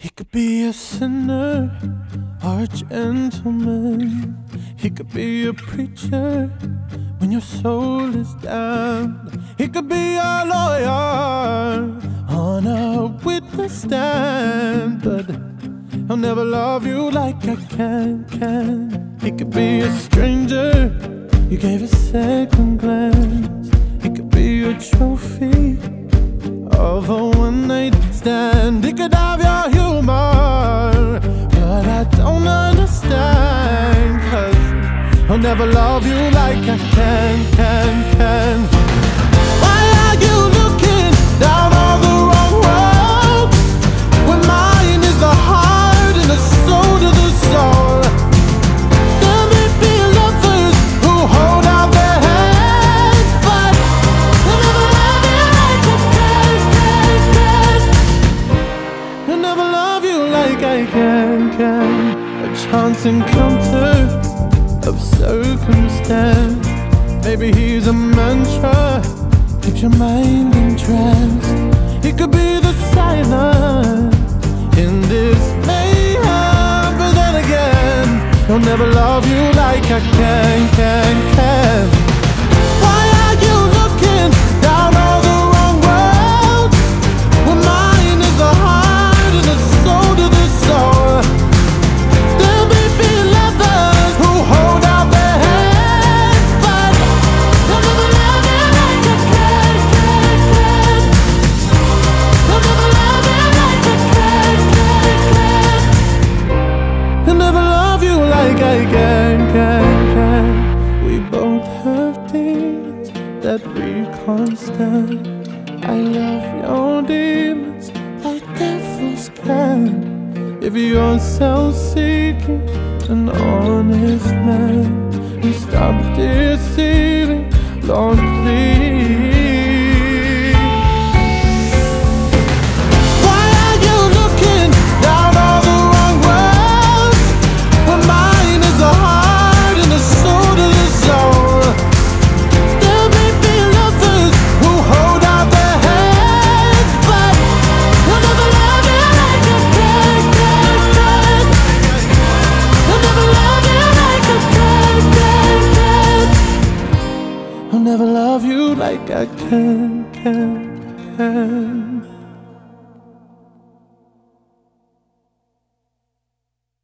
He could be a sinner or a gentleman. He could be a preacher when your soul is damned. He could be a lawyer on a witness stand, but he'll never love you like I can. He could be a stranger you gave a second glance. He could be a trophy of a one-night stand. He could have your humor, but I don't understand, 'cause he'll never love you like I can. Why are you looking down on the wrong road, when mine is the heart and the soul to the soul? There may be lovers who hold out their hands, but they'll never love you like I can. He'll never love you like I can. A chance encounter of circumstance. Maybe he's a mantra, keeps your mind entranced. He could be the silence in this mayhem, but then again, he'll never love you like I can. Why are you looking down on the wrong road, when mine is the heart and the soul to the soul? There may be lovers who hold out their hands, but they'll never love you like I can. They'll never love you like I can. They'll never love you like I can. We both have demons that we can't stand. I love your demons like devils can. If you're self-seeking, an honest man, you stop deceiving, Lord, please. Why are you looking down on the wrong road, when mine is the heart and the soul to the soul? There may be lovers who hold out their hands, but they'll never love you like I can. They'll never love you like I can. I'll never love you like I can.